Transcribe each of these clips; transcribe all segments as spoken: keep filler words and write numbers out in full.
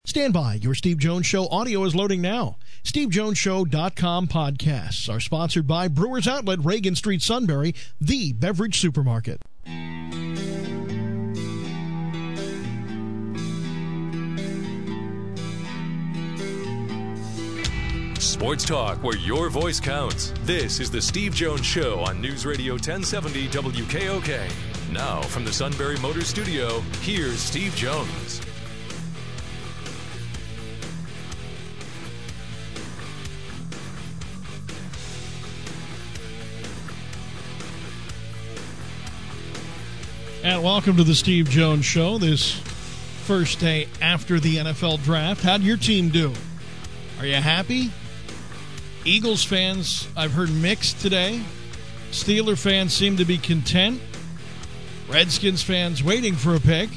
Stand by. Your Steve Jones Show audio is loading now. Steve Jones Show dot com podcasts are sponsored by Brewers Outlet, Reagan Street, Sunbury, the beverage supermarket. Sports talk where your voice counts. This is the Steve Jones Show on News Radio ten seventy W K O K. Now, from the Sunbury Motors Studio, here's Steve Jones. And welcome to the Steve Jones Show, this first day after the N F L draft. How'd your team do? Are you happy? Eagles fans, I've heard mixed today. Steeler fans seem to be content. Redskins fans waiting for a pick.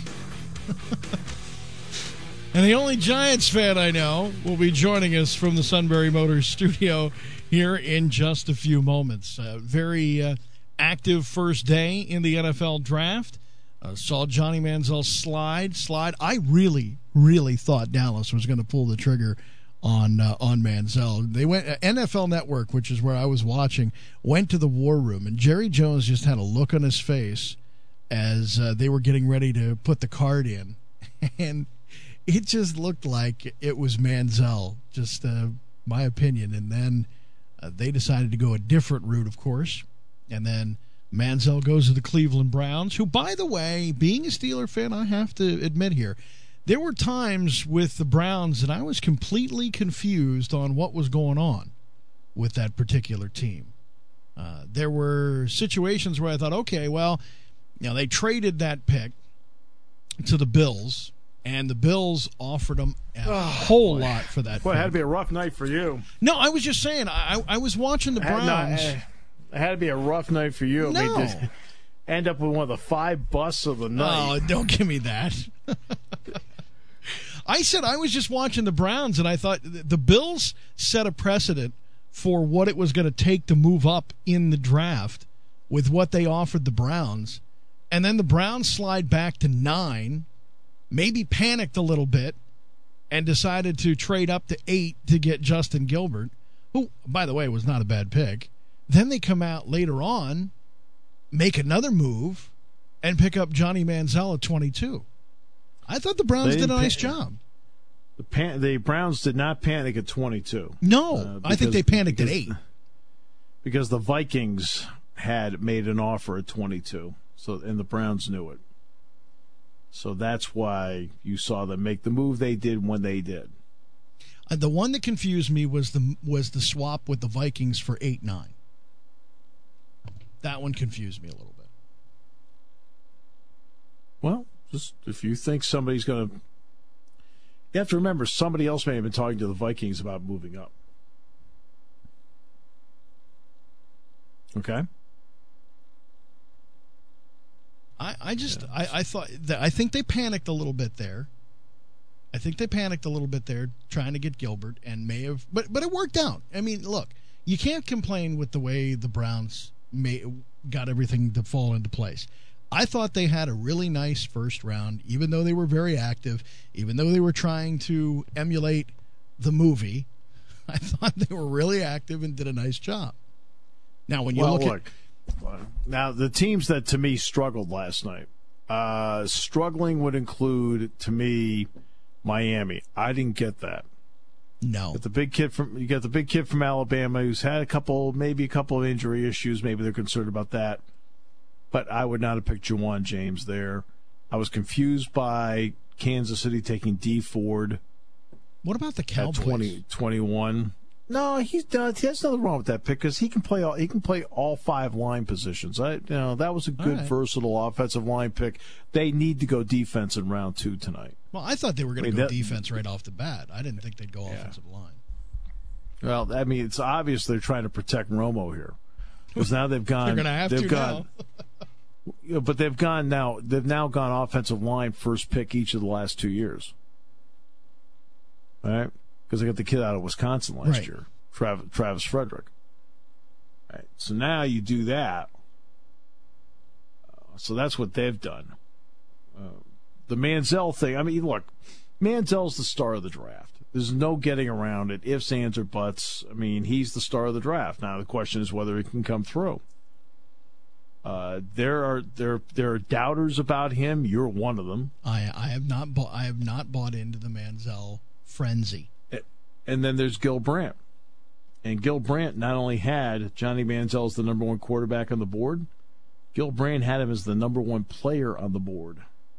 And the only Giants fan I know will be joining us from the Sunbury Motors studio here in just a few moments. Uh, very uh, active first day in the N F L draft. Uh, saw Johnny Manziel slide, slide. I really, really thought Dallas was going to pull the trigger on uh, on Manziel. They went uh, N F L Network, which is where I was watching, went to the war room, and Jerry Jones just had a look on his face as uh, they were getting ready to put the card in, and it just looked like it was Manziel, just uh, my opinion. And then uh, they decided to go a different route, of course, and then Manziel goes to the Cleveland Browns, who, by the way, being a Steeler fan, I have to admit here, there were times with the Browns that I was completely confused on what was going on with that particular team. Uh, there were situations where I thought, okay, well, you know, they traded that pick to the Bills, and the Bills offered them a oh, whole boy. lot for that Boy, pick. It had to be a rough night for you. No, I was just saying, I, I was watching the Browns. It had, it had to be a rough night for you. No. I mean, to end up with one of the five busts of the night. Oh, don't give me that. I said I was just watching the Browns, and I thought the Bills set a precedent for what it was going to take to move up in the draft with what they offered the Browns. And then the Browns slide back to nine, maybe panicked a little bit, and decided to trade up to eight to get Justin Gilbert, who, by the way, was not a bad pick. Then they come out later on, make another move, and pick up Johnny Manziel at twenty-two. I thought the Browns did a nice pan- job. The, pan- the Browns did not panic at twenty-two. No, uh, because, I think they panicked because, at eight. Because the Vikings had made an offer at twenty-two, so and the Browns knew it. So that's why you saw them make the move they did when they did. Uh, the one that confused me was the was the swap with the Vikings for eight nine. That one confused me a little bit. Well, just if you think somebody's going to, you have to remember somebody else may have been talking to the Vikings about moving up. Okay. I, I just yeah. I, I thought that I think they panicked a little bit there. I think they panicked a little bit there trying to get Gilbert, and may have, but but it worked out. I mean, look, you can't complain with the way the Browns may, got everything to fall into place. I thought they had a really nice first round, even though they were very active, even though they were trying to emulate the movie. I thought they were really active and did a nice job. Now, when you well, look, look at now the teams that to me struggled last night, uh, struggling would include to me Miami. I didn't get that. No, but the big kid from you got the big kid from Alabama who's had a couple, maybe a couple of injury issues. Maybe they're concerned about that. But I would not have picked Juwan James there. I was confused by Kansas City taking D Ford. What about the Cowboys? At twenty, twenty-one. No, he's done. There's nothing wrong with that pick because he can play all. He can play all five line positions. I, you know, that was a good, right. versatile offensive line pick. They need to go defense in round two tonight. Well, I thought they were going to I mean, go that, defense right off the bat. I didn't think they'd go yeah. offensive line. Well, I mean, it's obvious they're trying to protect Romo here because now they've gone. They're going to have they've to gone, now. But they've gone now. They've now gone offensive line first pick each of the last two years. All right, because they got the kid out of Wisconsin last right. year, Travis, Travis Frederick. All right, so now you do that. Uh, so that's what they've done. Uh, the Manziel thing. I mean, look, Manziel's the star of the draft. There's no getting around it. Ifs, ands, or buts. I mean, he's the star of the draft. Now the question is whether he can come through. Uh, there are there there are doubters about him. You're one of them. I I have not bought I have not bought into the Manziel frenzy. And then there's Gil Brandt. And Gil Brandt not only had Johnny Manziel as the number one quarterback on the board, Gil Brandt had him as the number one player on the board,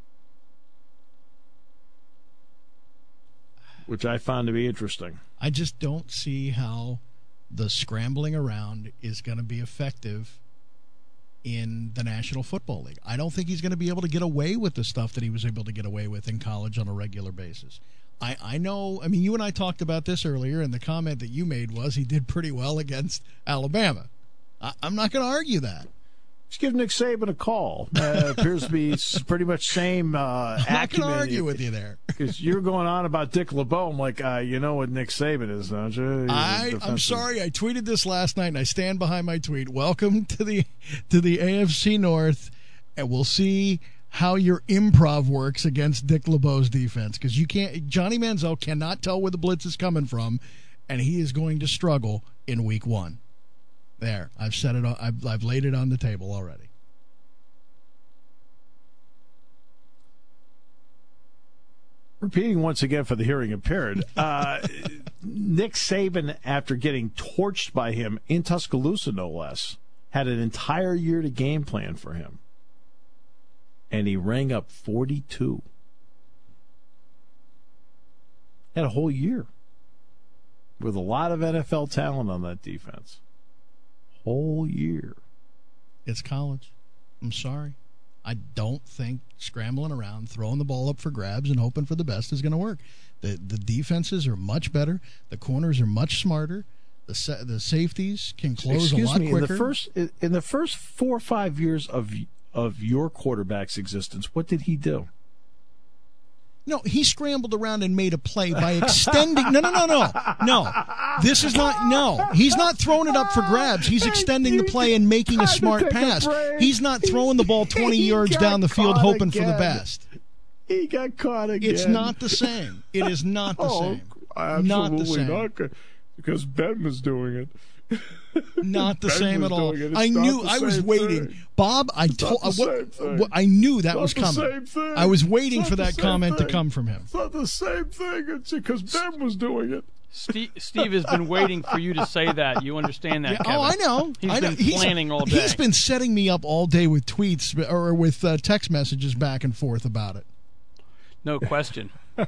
which I found to be interesting. I just don't see how the scrambling around is going to be effective in the National Football League. I don't think he's going to be able to get away with the stuff that he was able to get away with in college on a regular basis. I, I know, I mean, you and I talked about this earlier, and the comment that you made was he did pretty well against Alabama. I, I'm not going to argue that. Just give Nick Saban a call. Uh, appears to be pretty much same uh, I'm not acumen. going to argue with you there. Because you're going on about Dick LeBeau. I'm like, uh, you know what Nick Saban is, don't you? He's I, I'm sorry. I tweeted this last night, and I stand behind my tweet. Welcome to the to the A F C North, and we'll see how your improv works against Dick LeBeau's defense. Because you can't. Johnny Manziel cannot tell where the blitz is coming from, and he is going to struggle in Week One. There, I've said it. I've, I've laid it on the table already. Repeating once again for the hearing impaired, uh, Nick Saban, after getting torched by him in Tuscaloosa, no less, had an entire year to game plan for him. And he rang up forty-two. Had a whole year with a lot of N F L talent on that defense. Whole year. It's college. I'm sorry. I don't think scrambling around, throwing the ball up for grabs and hoping for the best is going to work. The the defenses are much better. The corners are much smarter. The sa- the safeties can close Excuse a lot me, quicker. In the first in the first four or five years of of your quarterback's existence, what did he do? No, he scrambled around and made a play by extending. No, no, no, no. No. This is not. No. He's not throwing it up for grabs. He's extending the play and making a smart pass. He's not throwing the ball twenty yards down the field hoping for the best. He got caught again. It's not the same. It is not the oh, same. Absolutely not the same. not. Because Ben was doing it. Not the Ben same at all. It. I knew. I was waiting. Thing. Bob, I told. I, I knew that was coming. I was waiting for that comment thing. to come from him. It's not the same thing. It's because Ben was doing it. Steve, Steve has been waiting for you to say that. You understand that, yeah, Kevin. Oh, I know. He's I know. been planning he's, all day. He's been setting me up all day with tweets or with uh, text messages back and forth about it. No question.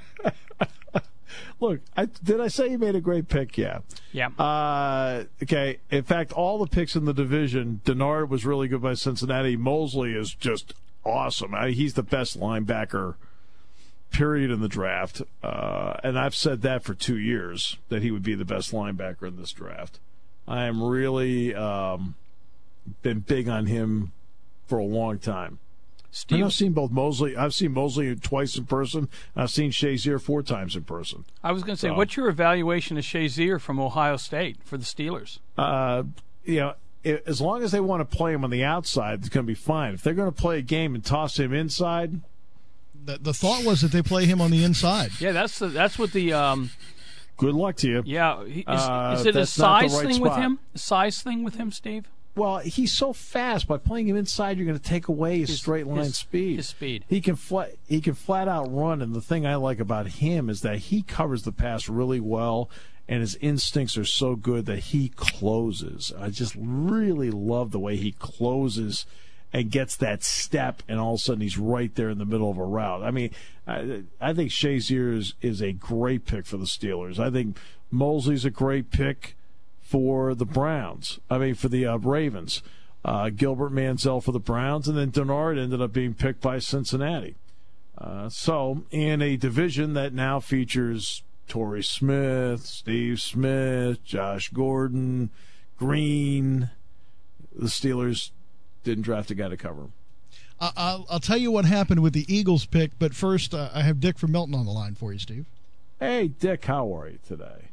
Look, I, did I say you made a great pick? Yeah. Yeah. Uh, okay. In fact, all the picks in the division, Denard was really good by Cincinnati. Mosley is just awesome. I, he's the best linebacker, period, in the draft. Uh, and I've said that for two years, that he would be the best linebacker in this draft. I am really um, been big on him for a long time. Steve, and I've seen both Mosley. I've seen Mosley twice in person. I've seen Shazier four times in person. I was going to say, so, what's your evaluation of Shazier from Ohio State for the Steelers? Uh, you know, it, as long as they want to play him on the outside, it's going to be fine. If they're going to play a game and toss him inside, the, the thought was that they play him on the inside. Yeah, that's the, that's what the. Um, Good luck to you. Yeah, he, is, uh, is it a size right thing spot. with him? A size thing with him, Steve? Well, he's so fast. By playing him inside, you're going to take away his, his straight line his, speed. His speed. He can flat. He can flat out run. And the thing I like about him is that he covers the pass really well, and his instincts are so good that he closes. I just really love the way he closes and gets that step, and all of a sudden he's right there in the middle of a route. I mean, I, I think Shazier is, is a great pick for the Steelers. I think Mosley's a great pick for the Browns. I mean, for the uh, Ravens. Uh, Gilbert Manziel for the Browns, and then Denard ended up being picked by Cincinnati. Uh, so, in a division that now features Torrey Smith, Steve Smith, Josh Gordon, Green, the Steelers didn't draft a guy to cover him. Uh, I'll, I'll tell you what happened with the Eagles pick, but first uh, I have Dick from Milton on the line for you, Steve. Hey, Dick, how are you today?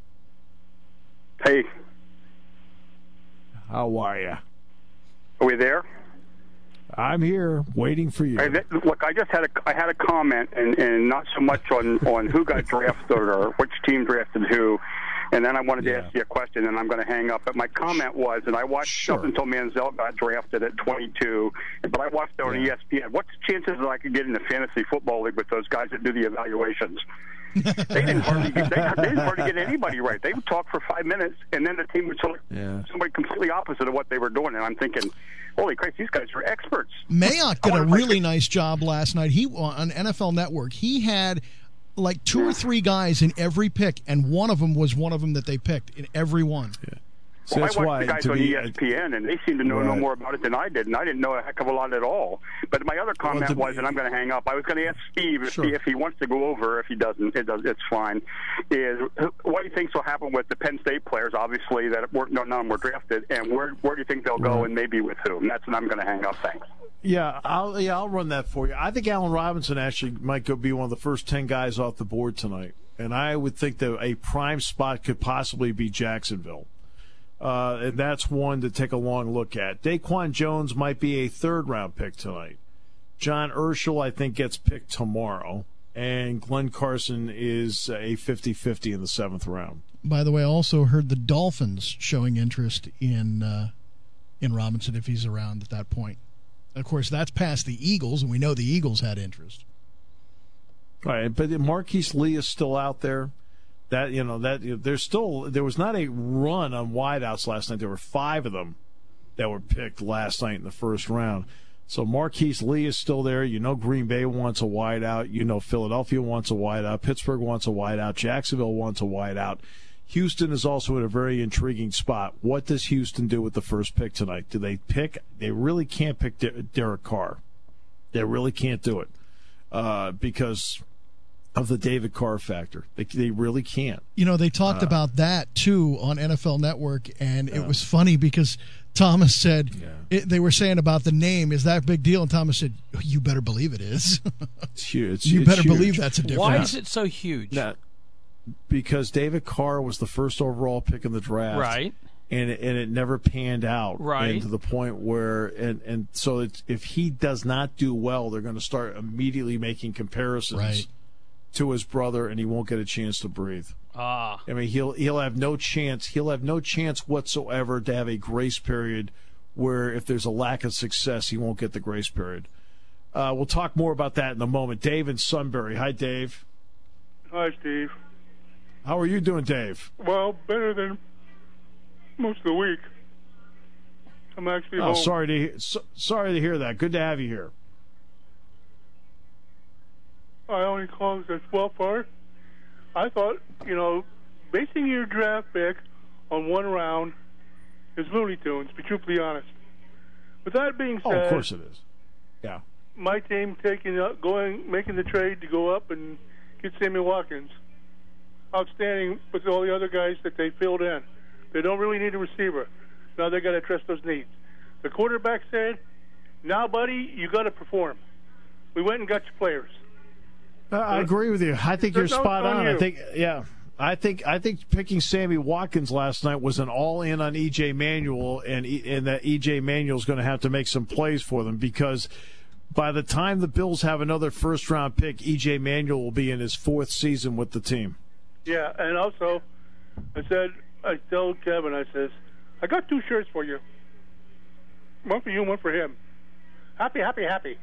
Hey. How are you? Are we there? I'm here waiting for you. Hey, th- look, I just had a I had a comment, and, and not so much on, on who got drafted or which team drafted who, and then I wanted to Yeah. ask you a question, and I'm going to hang up. But my comment was, and I watched Sure. up until Manziel got drafted at twenty-two, but I watched it on Yeah. E S P N. What's the chances that I could get in the fantasy football league with those guys that do the evaluations? They didn't hardly get, they, they didn't hardly get anybody right. They would talk for five minutes, and then the team would select Yeah. somebody completely opposite of what they were doing. And I'm thinking, holy Christ, these guys are experts. Mayock did I a wonder if I really could- nice job last night. He on N F L Network. He had like two or three guys in every pick, and one of them was one of them that they picked in every one. So Well, that's I watched why the guys to on be, E S P N, and they seem to know no Right. more about it than I did, and I didn't know a heck of a lot at all. But my other comment to was, be- and I'm going to hang up. I was going to ask Steve if, Sure. he, if he wants to go over. If he doesn't, it does. It's fine. Is what do you think will happen with the Penn State players? Obviously, that were, no, none of them were drafted, and where where do you think they'll go, Right. and maybe with whom? That's when I'm going to hang up. Thanks. Yeah, I'll yeah I'll run that for you. I think Allen Robinson actually might go be one of the first ten guys off the board tonight, and I would think that a prime spot could possibly be Jacksonville, uh, and that's one to take a long look at. Daquan Jones might be a third round pick tonight. John Urschel, I think, gets picked tomorrow, and Glenn Carson is a fifty-fifty in the seventh round. By the way, I also heard the Dolphins showing interest in uh, in Robinson if he's around at that point. Of course, that's past the Eagles, and we know the Eagles had interest. Right, but Marquise Lee is still out there. That you know that there's still there was not a run on wideouts last night. There were five of them that were picked last night in the first round. So Marquise Lee is still there. You know Green Bay wants a wideout. You know Philadelphia wants a wideout. Pittsburgh wants a wideout. Jacksonville wants a wideout. Houston is also in a very intriguing spot. What does Houston do with the first pick tonight? Do they pick? They really can't pick Der- Derek Carr. They really can't do it uh, because of the David Carr factor. They, they really can't. You know, they talked uh, about that, too, on N F L Network, and yeah. it was funny because Thomas said, yeah. it, they were saying about the name, is that a big deal? And Thomas said, you better believe it is. It's huge. It's, you it's better huge. believe that's a difference. Why is it so huge? Now, because David Carr was the first overall pick in the draft. Right. And it, and it never panned out. Right. And to the point where, and, and so it's, if he does not do well, they're going to start immediately making comparisons right. to his brother, and he won't get a chance to breathe. Ah. I mean, he'll he'll have no chance. He'll have no chance whatsoever to have a grace period where if there's a lack of success, he won't get the grace period. Uh, we'll talk more about that in a moment. Dave in Sunbury. Hi, Dave. Hi, Steve. How are you doing, Dave? Well, better than most of the week. I'm actually oh, home. sorry to so, sorry to hear that. Good to have you here. I only called because well far. I thought, you know, basing your draft pick on one round is Looney Tunes, to be truthfully honest. With that being said, oh, of course it is. Yeah. My team taking up, going, making the trade to go up and get Sammy Watkins. Outstanding with all the other guys that they filled in. They don't really need a receiver. Now they got to address those needs. The quarterback said, "Now, buddy, you got to perform." We went and got your players. Uh, I agree with you. I think There's you're no spot on. you. I think, yeah. I think I think picking Sammy Watkins last night was an all-in on E J Manuel, and e, and that E J Manuel's going to have to make some plays for them because by the time the Bills have another first-round pick, E J Manuel will be in his fourth season with the team. Yeah, and also, I said, I told Kevin, I says, I got two shirts for you. One for you and one for him. Happy, happy, happy.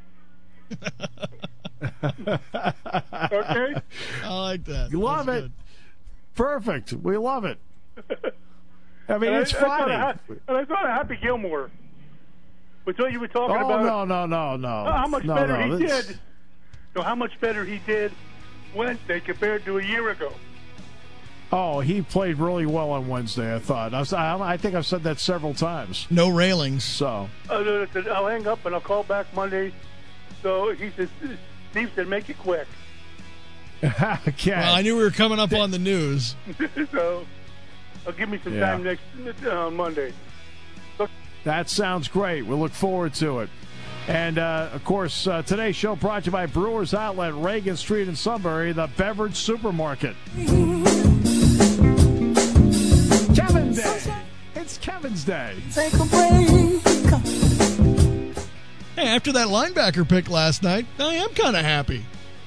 Okay? I like that. You love That's it. good. Perfect. We love it. I mean, and it's I, funny. I thought, and I thought of Happy Gilmore. With what you were talking oh, about. no, no, no, no. How much no, better no, he this... did. So how much better he did Wednesday compared to a year ago. Oh, he played really well on Wednesday, I thought. I, was, I, I think I've said that several times. No railings. So. Uh, I'll hang up and I'll call back Monday. So he says, Steve said, make it quick. Okay. Well, I knew we were coming up on the news. So I'll give me some Yeah. time next uh, Monday. So- That sounds great. We look forward to it. And, uh, of course, uh, today's show brought to you by Brewers Outlet, Reagan Street in Sunbury, the beverage supermarket. Kevin's Day. It's Kevin's Day. Take a break. Hey, after that linebacker pick last night, I am kind of happy.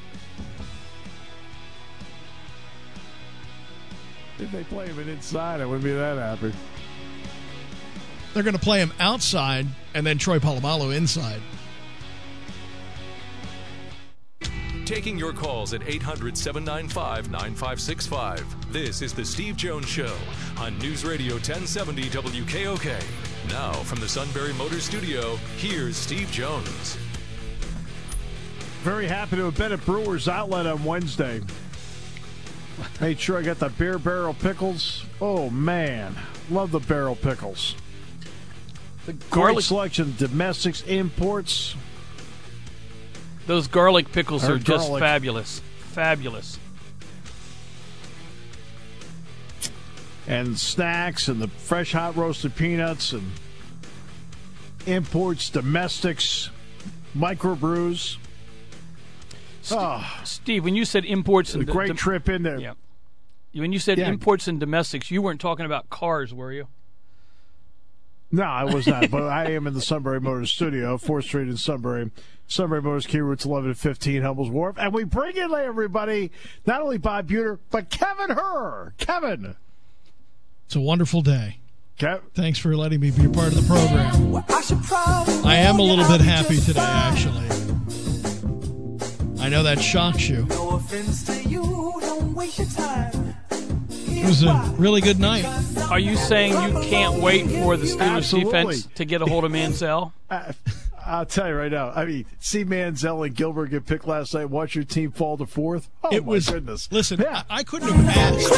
If they play him inside, I wouldn't be that happy. They're going to play him outside and then Troy Polamalu inside. Taking your calls at eight hundred, seven nine five, nine five six five. This is the Steve Jones Show on News Radio ten seventy W K O K. Now from the Sunbury Motors Studio, here's Steve Jones. Very happy to have been at Brewers Outlet on Wednesday. Made sure I got the beer barrel pickles. Oh, man. Love the barrel pickles. The garlic great selection of domestics, imports. Those garlic pickles Or are just garlic. fabulous. Fabulous. And snacks and the fresh hot roasted peanuts and imports, domestics, microbrews. Steve, Oh, Steve, when you said imports a and great dom- trip in there. yeah, when you said Yeah. imports and domestics, you weren't talking about cars, were you? No, I was not, but I am in the Sunbury Motors studio, fourth Street in Sunbury. Sunbury Motors, Key Routes eleven and fifteen, Hummel's Wharf. And we bring in, everybody, not only Bob Buter, but Kevin Herr. Kevin. It's a wonderful day. Kev- Thanks for letting me be a part of the program. I am a little bit happy today, actually. I know that shocks you. No offense to you, don't waste your time. It was a really good night. Are you saying you can't wait for the Steelers Absolutely. defense to get a hold of Mansell? I, I'll tell you right now. I mean, see Manziel and Gilbert get picked last night. Watch your team fall to fourth. Oh, It my was. goodness. Listen, Yeah. I, I couldn't have asked.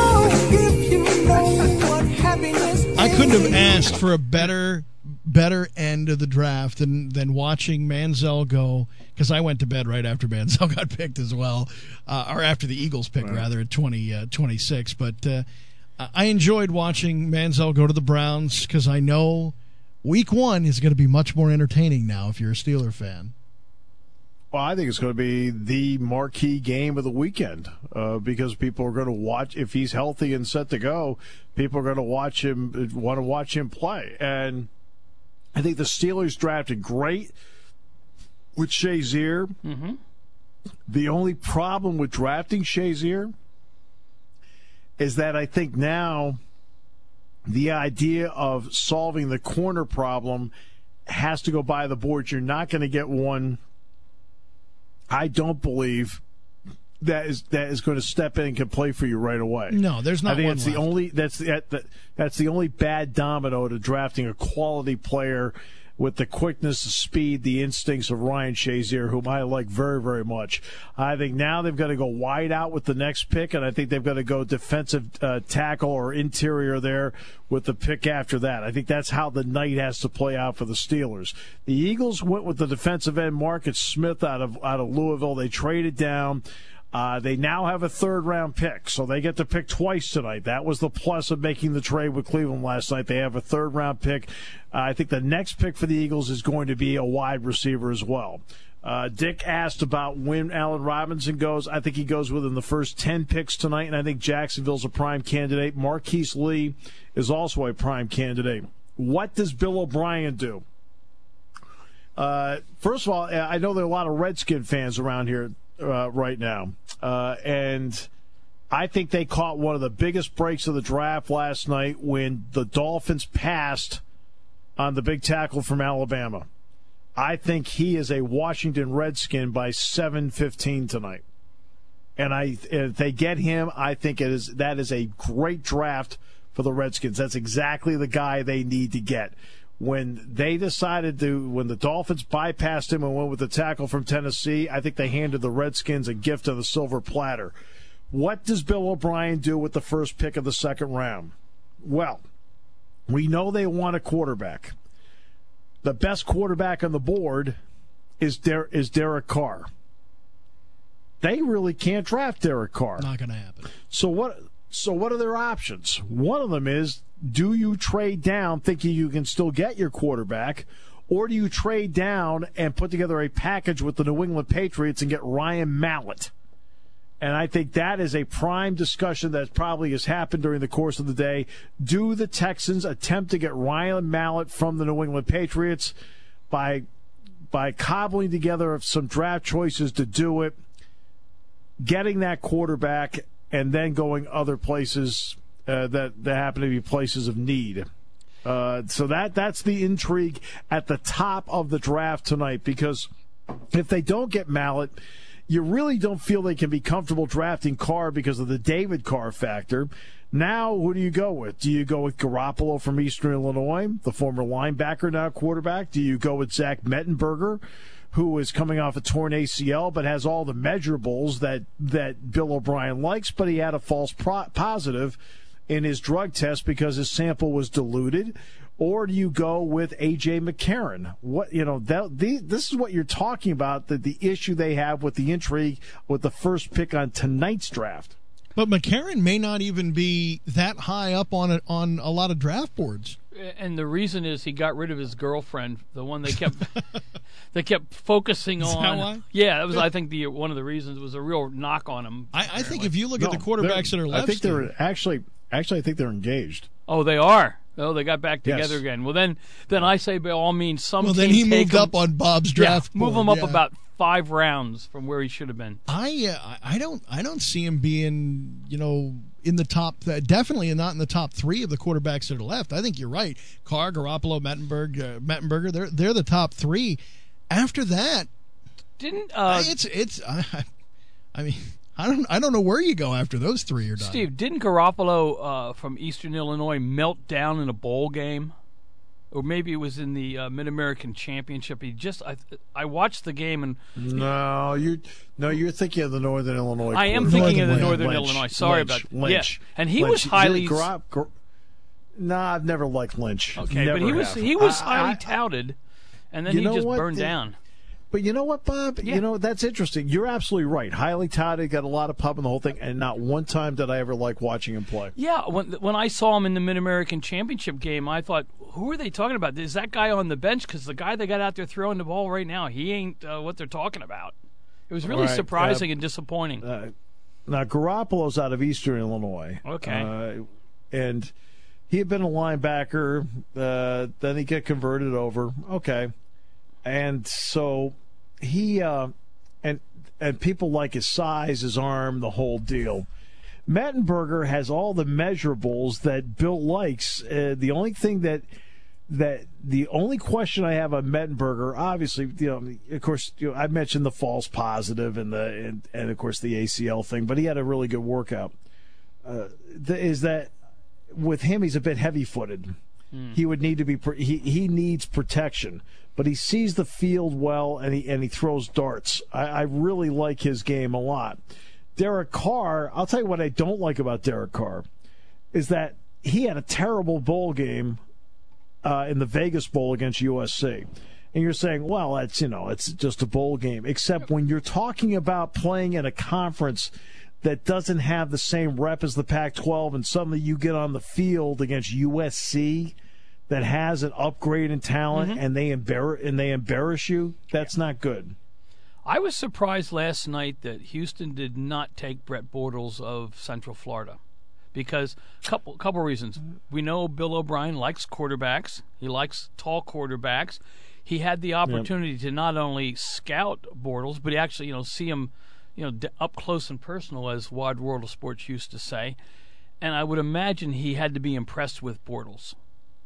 I couldn't have asked for a better, better end of the draft than than watching Manziel go. Because I went to bed right after Manziel got picked as well, uh, or after the Eagles pick, Right. rather, at twenty, uh, twenty-six. But uh, I enjoyed watching Manziel go to the Browns because I know week one is going to be much more entertaining now if you're a Steeler fan. Well, I think it's going to be the marquee game of the weekend uh, because people are going to watch. If he's healthy and set to go, people are going to watch him, want to watch him play. And I think the Steelers drafted great with Shazier. Mm-hmm. The only problem with drafting Shazier is that I think now the idea of solving the corner problem has to go by the board. You're not going to get one. I don't believe that is that is going to step in and can play for you right away. No, there's not I think one that's left. the only that's the, that, that's the only bad domino to drafting a quality player with the quickness, the speed, the instincts of Ryan Shazier, whom I like very, very much. I think now they've got to go wide out with the next pick, and I think they've got to go defensive uh, tackle or interior there with the pick after that. I think that's how the night has to play out for the Steelers. The Eagles went with the defensive end Marcus Smith out of out of Louisville. They traded down. Uh, they now have a third-round pick, so they get to pick twice tonight. That was the plus of making the trade with Cleveland last night. They have a third-round pick. Uh, I think the next pick for the Eagles is going to be a wide receiver as well. Uh, Dick asked about when Allen Robinson goes. I think he goes within the first ten picks tonight, and I think Jacksonville's a prime candidate. Marquise Lee is also a prime candidate. What does Bill O'Brien do? Uh, first of all, I know there are a lot of Redskin fans around here uh, right now, uh, and I think they caught one of the biggest breaks of the draft last night when the Dolphins passed on the big tackle from Alabama. I think he is a Washington Redskin by seven fifteen tonight. And I, if they get him, I think it is that is a great draft for the Redskins. That's exactly the guy they need to get. When they decided to, when the Dolphins bypassed him and went with the tackle from Tennessee, I think they handed the Redskins a gift of the silver platter. What does Bill O'Brien do with the first pick of the second round? Well, we know they want a quarterback. The best quarterback on the board is Der- is Derek Carr. They really can't draft Derek Carr. Not going to happen. So what? So what are their options? One of them is: do you trade down, thinking you can still get your quarterback, or do you trade down and put together a package with the New England Patriots and get Ryan Mallett? And I think that is a prime discussion that probably has happened during the course of the day. Do the Texans attempt to get Ryan Mallett from the New England Patriots by by cobbling together some draft choices to do it, getting that quarterback, and then going other places uh, that, that happen to be places of need. Uh, so that that's the intrigue at the top of the draft tonight, because if they don't get Mallett, you really don't feel they can be comfortable drafting Carr because of the David Carr factor. Now, who do you go with? Do you go with Garoppolo from Eastern Illinois, the former linebacker, now quarterback? Do you go with Zach Mettenberger, who is coming off a torn A C L but has all the measurables that, that Bill O'Brien likes, but he had a false pro- positive in his drug test because his sample was diluted? Or do you go with A J McCarron? What you know, that, the, this is what you're talking about, the, the issue they have with the intrigue with the first pick on tonight's draft. But McCarron may not even be that high up on it on a lot of draft boards. And the reason is he got rid of his girlfriend, the one they kept they kept focusing Is on. that why? Yeah, that was I think the one of the reasons was a real knock on him. I, I think if you look No, at the quarterbacks that are left, I think they're actually actually I think they're engaged. Oh, they are. Oh, they got back Yes. together again. Well, then, then I say by all means, some well, then team he take moved him, up on Bob's draft. yeah, move board, him up yeah. about five rounds from where he should have been. I uh, I don't I don't see him being, you know, in the top. Uh, definitely not in the top three of the quarterbacks that are left. I think you're right. Carr, Garoppolo, Mettenberg, uh, Mettenberger. They're they're the top three. After that, Didn't uh, it's it's. I, I mean, I don't I don't know where you go after those three are done. Steve? Didn't Garoppolo uh, from Eastern Illinois melt down in a bowl game? Or maybe it was in the uh, Mid-American Championship. He just I I watched the game and No, you no, you're thinking of the Northern Illinois. I am quarterback. thinking of the Lynch. Northern Lynch. Illinois. Sorry Lynch. about that. Lynch. Yeah, and he Lynch. was highly Gar- Gar- Nah, I've never liked Lynch. okay, Never but he was have. he was I- highly I- touted, and then You he know just what? burned The- down. But you know what, Bob? Yeah. You know, that's interesting. You're absolutely right. Highly touted, got a lot of pub in the whole thing, and not one time did I ever like watching him play. Yeah, when when I saw him in the Mid-American Championship game, I thought, who are they talking about? Is that guy on the bench? Because the guy they got out there throwing the ball right now, he ain't uh, what they're talking about. It was really Right, surprising uh, and disappointing. Uh, now, Garoppolo's out of Eastern Illinois. Okay. Uh, and he had been a linebacker. Uh, then he got converted over. Okay. And so he uh, and and people like his size, his arm, the whole deal. Mettenberger has all the measurables that Bill likes. Uh, the only thing that that the only question I have on Mettenberger, obviously, you know, of course, you know, I mentioned the false positive and the and, and of course the A C L thing, but he had a really good workout. Uh, the, is that with him, he's a bit heavy-footed. Mm. He would need to be he he needs protection, but he sees the field well and he and he throws darts. I, I really like his game a lot. Derek Carr, I'll tell you what I don't like about Derek Carr is that he had a terrible bowl game uh, in the Vegas Bowl against U S C. And you're saying, well, that's, you know, it's just a bowl game. Except when you're talking about playing in a conference that doesn't have the same rep as the Pac twelve, and suddenly you get on the field against U S C that has an upgrade in talent, mm-hmm. and they embarrass and they embarrass you, that's yeah. not good. I was surprised last night that Houston did not take Brett Bortles of Central Florida, because couple couple reasons. We know Bill O'Brien likes quarterbacks. He likes tall quarterbacks. He had the opportunity yep. to not only scout Bortles, but actually, you know, see him, you know, up close and personal, as Wide World of Sports used to say. And I would imagine he had to be impressed with Bortles.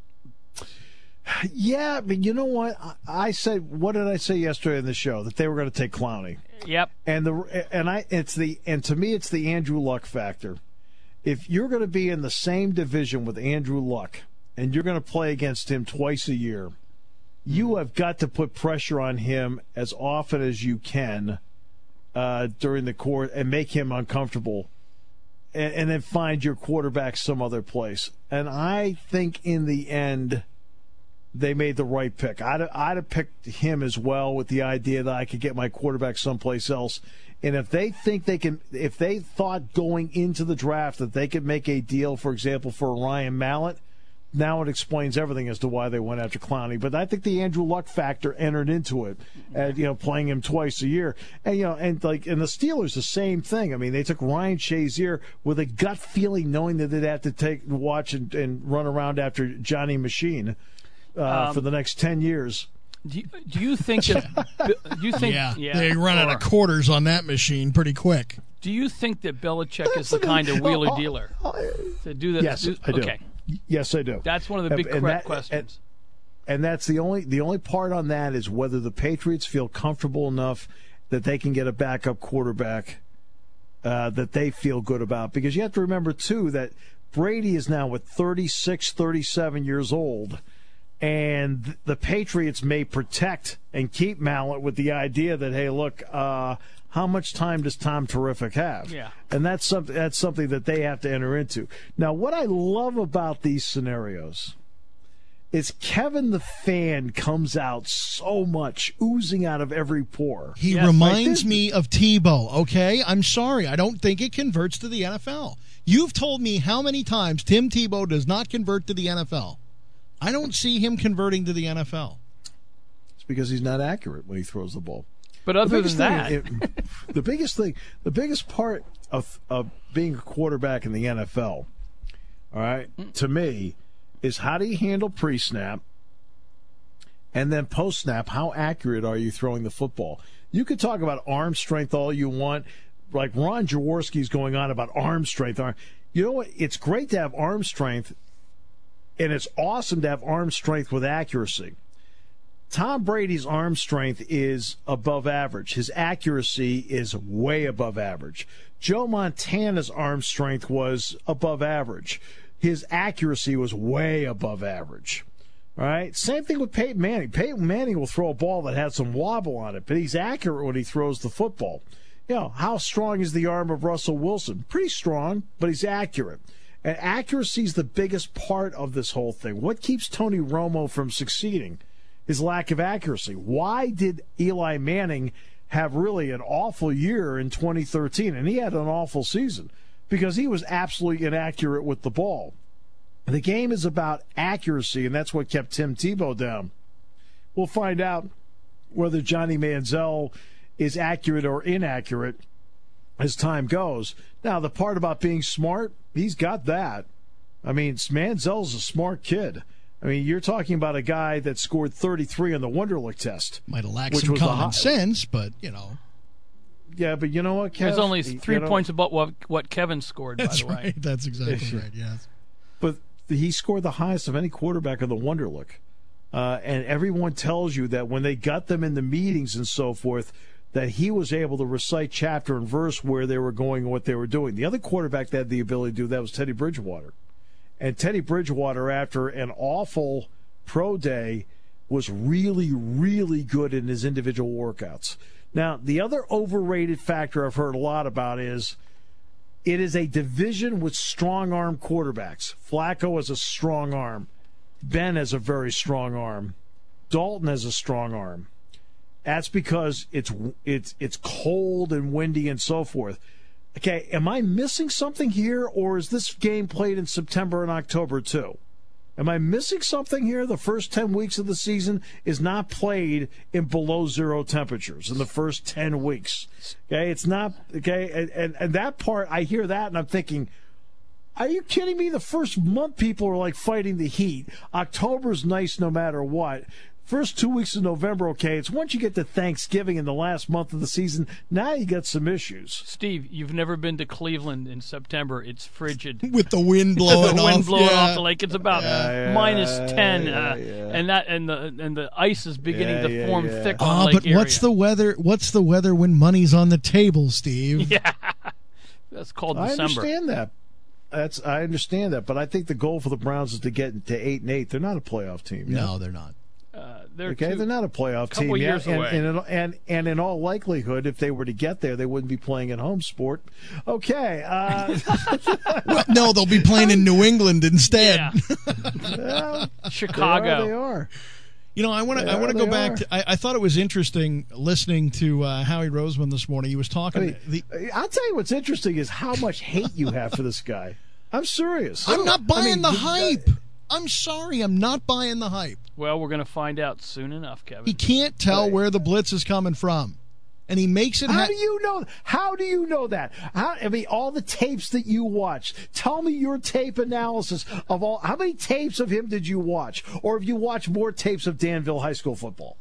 Yeah, but you know what? I said, what did I say yesterday in the show? That they were going to take Clowney. Yep. And the and I it's the and to me it's the Andrew Luck factor. If you're going to be in the same division with Andrew Luck and you're going to play against him twice a year, you have got to put pressure on him as often as you can uh, during the course and make him uncomfortable, and, and then find your quarterback some other place. And I think in the end, they made the right pick. I'd, I'd have picked him as well, with the idea that I could get my quarterback someplace else. And if they think they can, if they thought going into the draft that they could make a deal, for example, for Ryan Mallett, now it explains everything as to why they went after Clowney. But I think the Andrew Luck factor entered into it, uh, you know, playing him twice a year. And, you know, and like, and the Steelers, the same thing. I mean, they took Ryan Shazier with a gut feeling, knowing that they'd have to take, watch and, and run around after Johnny Machine uh, um, for the next ten years. Do you, do you think that? Do you think? Yeah, yeah they run out of quarters on that machine pretty quick. Do you think that Belichick That's is the the- kind of wheeler oh, dealer oh, to do that? Yes, do, I do. Okay, Yes, I do. that's one of the big And correct that- questions. And, and that's the only the only part on that is whether the Patriots feel comfortable enough that they can get a backup quarterback uh, that they feel good about. Because you have to remember, too, that Brady is now at thirty-six, thirty-seven years old, and the Patriots may protect and keep Mallett with the idea that, hey, look, uh, how much time does Tom Terrific have? Yeah. And that's something that's something that they have to enter into. Now, what I love about these scenarios is Kevin the fan comes out so much, oozing out of every pore. He Yes, reminds like me of Tebow, okay? I'm sorry. I don't think it converts to the N F L. You've told me how many times Tim Tebow does not convert to the N F L. I don't see him converting to the N F L. It's because he's not accurate when he throws the ball. But other than thing, that, it, the biggest thing, the biggest part of of being a quarterback in the N F L, all right, to me, is how do you handle pre-snap, and then post-snap, how accurate are you throwing the football? You could talk about arm strength all you want, like Ron Jaworski's going on about arm strength. Arm, you know what? It's great to have arm strength, and it's awesome to have arm strength with accuracy. Tom Brady's arm strength is above average. His accuracy is way above average. Joe Montana's arm strength was above average. His accuracy was way above average. All right? Same thing with Peyton Manning. Peyton Manning will throw a ball that has some wobble on it, but he's accurate when he throws the football. You know, how strong is the arm of Russell Wilson? Pretty strong, but he's accurate. And accuracy is the biggest part of this whole thing. What keeps Tony Romo from succeeding? His lack of accuracy. Why did Eli Manning have really an awful year in twenty thirteen? And he had an awful season because he was absolutely inaccurate with the ball. The game is about accuracy, and that's what kept Tim Tebow down. We'll find out whether Johnny Manziel is accurate or inaccurate as time goes. Now, the part about being smart, he's got that. I mean, Manziel's a smart kid. I mean, you're talking about a guy that scored thirty-three on the Wonderlic test. Might have lacked Which some was the common high- sense, but, you know. Yeah, but you know what, Kev? there's only You three know- points about what, what Kevin scored, That's by the way. right. That's exactly right, yes. But he scored the highest of any quarterback on the Wonderlic. Uh, and everyone tells you that when they got them in the meetings and so forth, that he was able to recite chapter and verse where they were going and what they were doing. The other quarterback that had the ability to do that was Teddy Bridgewater. And Teddy Bridgewater, after an awful pro day, was really, really good in his individual workouts. Now, the other overrated factor I've heard a lot about is it is a division with strong arm quarterbacks. Flacco has a strong arm. Ben has a very strong arm. Dalton has a strong arm. That's because it's it's it's cold and windy and so forth. Okay, am I missing something here, or is this game played in September and October too? Am I missing something here? The first ten weeks of the season is not played in below zero temperatures in the first ten weeks. Okay, it's not, okay, and, and, and that part, I hear that and I'm thinking, are you kidding me? The first month people are like fighting the heat. October's nice no matter what. First two weeks of November, okay. It's once you get to Thanksgiving in the last month of the season, now you got some issues. Steve, you've never been to Cleveland in September. It's frigid. With the wind blowing the off. wind blowing yeah. off the lake. It's about Yeah, minus yeah, ten, yeah, uh, yeah. and that and the and the ice is beginning Yeah, to yeah, form yeah. thick on Ah, Lake but what's Erie. the weather? What's the weather when money's on the table, Steve? Yeah, that's called I December. understand that. That's I understand that, but I think the goal for the Browns is to get to eight and eight. They're not a playoff team. yet. No, they're not. Uh, they're Okay, two- they're not a playoff couple team years yet, and, away. and, in, and and in all likelihood, if they were to get there, they wouldn't be playing at home sport. Okay, uh, Well, no, they'll be playing in New England instead. Yeah. well, Chicago. They are. They are. You know, I want to. They I want are, to go they back are. to. I, I thought it was interesting listening to uh, Howie Roseman this morning. He was talking. I mean, the, I'll tell you what's interesting is how much hate you have for this guy. I'm serious. I'm not buying I mean, the you- hype. I'm sorry, I'm not buying the hype. Well, we're going to find out soon enough, Kevin. He can't tell Right. where the blitz is coming from, and he makes it. How Ha- do you know? How do you know that? How, I mean, all the tapes that you watch. Tell me your tape analysis of all. How many tapes of him did you watch, or have you watched more tapes of Danville High School football?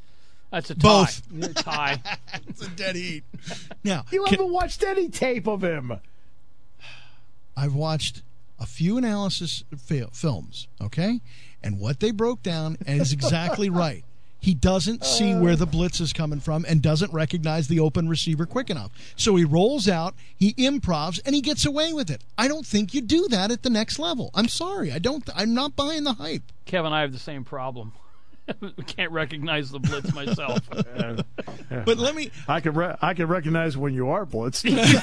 That's a tie. Both. A tie. It's a dead heat. Now, You can- haven't watched any tape of him. I've watched a few analysis fil- films, okay? And what they broke down and is exactly right. He doesn't see where the blitz is coming from and doesn't recognize the open receiver quick enough. So he rolls out, he improvs, and he gets away with it. I don't think you do that at the next level. I'm sorry. I don't. I'm not buying the hype. Kevin, I have the same problem. Can't recognize the blitz myself. But let me. I can re- I can recognize when you are blitzed.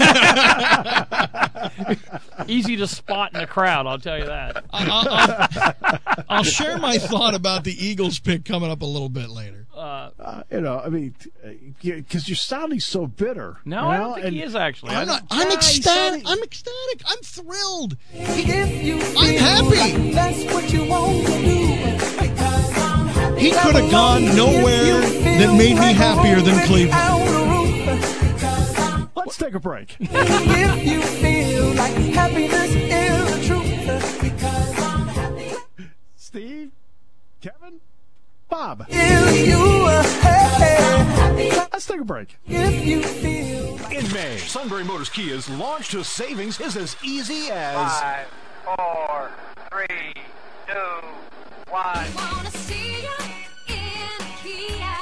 Easy to spot in the crowd, I'll tell you that. I'll, I'll, I'll share my thought about the Eagles pick coming up a little bit later. Uh, you know, I mean, because you're sounding so bitter. No, you I know? don't think and he is actually. I'm not. I'm Yeah, ecstatic. he's- I'm ecstatic. I'm thrilled. If you I'm feel happy. like that's what you want to do. Because I'm happy. He could have gone nowhere that made me happier than Cleveland. Let's take a break. If you feel like happiness is the truth. Because I'm happy. Steve, Kevin, Bob. If you hey, Let's take a break. if you feel In May, Sunbury Motors Kia's launch to savings is as easy as Five, four, three, two, one. Wanna see you in Kia.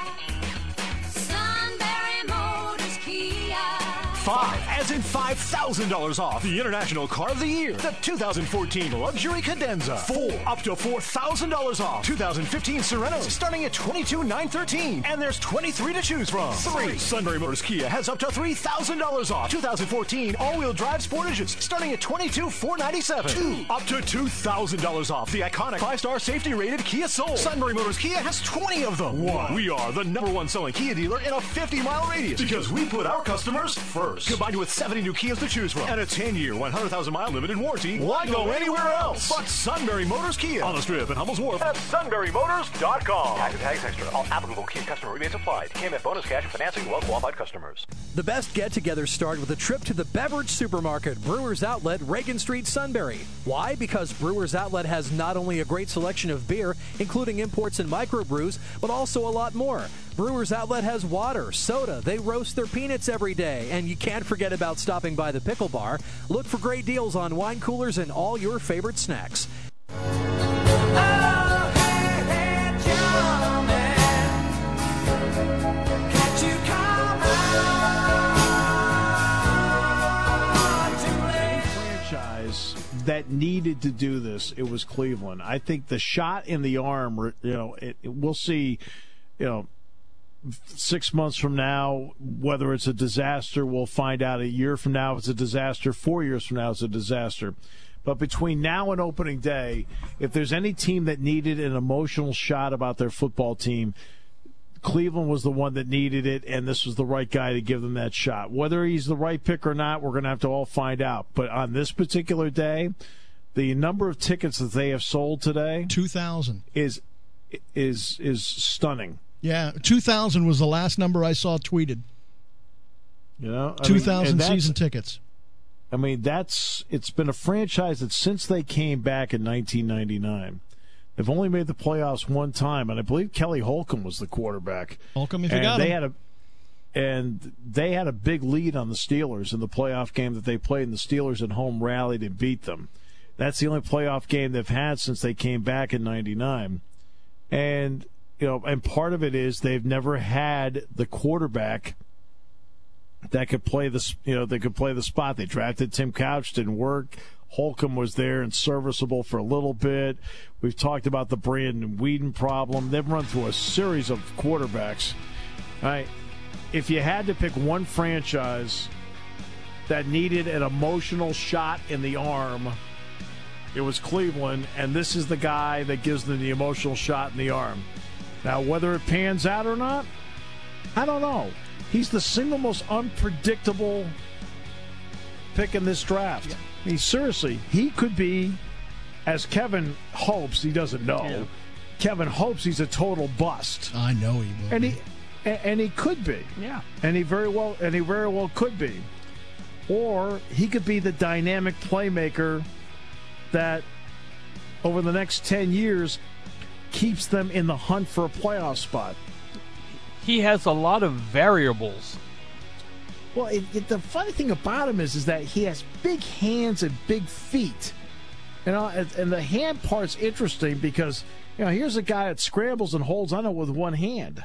Sunbury Motors Kia. five, as in five thousand dollars off the International Car of the Year, the two thousand fourteen Luxury Cadenza. Four, up to four thousand dollars off two thousand fifteen Sorento, starting at twenty-two thousand nine hundred thirteen dollars, and there's twenty-three to choose from. Three, Sunbury Motors Kia has up to three thousand dollars off two thousand fourteen all-wheel drive Sportages, starting at twenty-two thousand four hundred ninety-seven dollars. Two, up to two thousand dollars off the iconic five-star safety-rated Kia Soul. Sunbury Motors Kia has twenty of them. One, we are the number one selling Kia dealer in a fifty-mile radius because we put our customers first. Combined with seventy new Kias to choose from and a ten-year, one hundred thousand mile limited warranty, why go anywhere else but Sunbury Motors Kia on the Strip at Hummel's Wharf at sunbury motors dot com. Tax and tags extra. All applicable Kia customer rebates applied. K M F bonus cash and financing well qualified customers. The best get-togethers start with a trip to the beverage supermarket, Brewers Outlet, Reagan Street, Sunbury. Why? Because Brewers Outlet has not only a great selection of beer, including imports and microbrews, but also a lot more. Brewers Outlet has water, soda, they roast their peanuts every day, and you can't forget about stopping by the pickle bar. Look for great deals on wine coolers and all your favorite snacks. Franchise that needed to do this, it was Cleveland. I think the shot in the arm, you know, it, it, we'll see, you know, six months from now, whether it's a disaster, we'll find out a year from now if it's a disaster, four years from now it's a disaster. But between now and opening day, if there's any team that needed an emotional shot about their football team, Cleveland was the one that needed it, and this was the right guy to give them that shot. Whether he's the right pick or not, we're going to have to all find out. But on this particular day, the number of tickets that they have sold today, two thousand, is is is stunning. Yeah, two thousand was the last number I saw tweeted. You know, I two mean, thousand and that's- season tickets. I mean, that's it's been a franchise that since they came back in nineteen ninety-nine, they've only made the playoffs one time, and I believe Kelly Holcomb was the quarterback. Holcomb, if you and got they him. had a and they had a big lead on the Steelers in the playoff game that they played, and the Steelers at home rallied and beat them. That's the only playoff game they've had since they came back in ninety-nine, and you know, and part of it is they've never had the quarterback that could play the you know they could play the spot. They drafted Tim Couch, didn't work. Holcomb was there and serviceable for a little bit. We've talked about the Brandon Whedon problem. They've run through a series of quarterbacks. All right, if you had to pick one franchise that needed an emotional shot in the arm, it was Cleveland, and this is the guy that gives them the emotional shot in the arm. Now, whether it pans out or not, I don't know. He's the single most unpredictable pick in this draft. Yeah. I mean, seriously, he could be, as Kevin hopes, he doesn't know, yeah. Kevin hopes he's a total bust. I know he will. And be. he and he could be. Yeah. And he very well and he very well could be. Or he could be the dynamic playmaker that over the next ten years keeps them in the hunt for a playoff spot. he has a lot of variables. Well, it, it, the funny thing about him is, is that he has big hands and big feet. You know, and, and the hand part's interesting because, you know, here's a guy that scrambles and holds on it with one hand.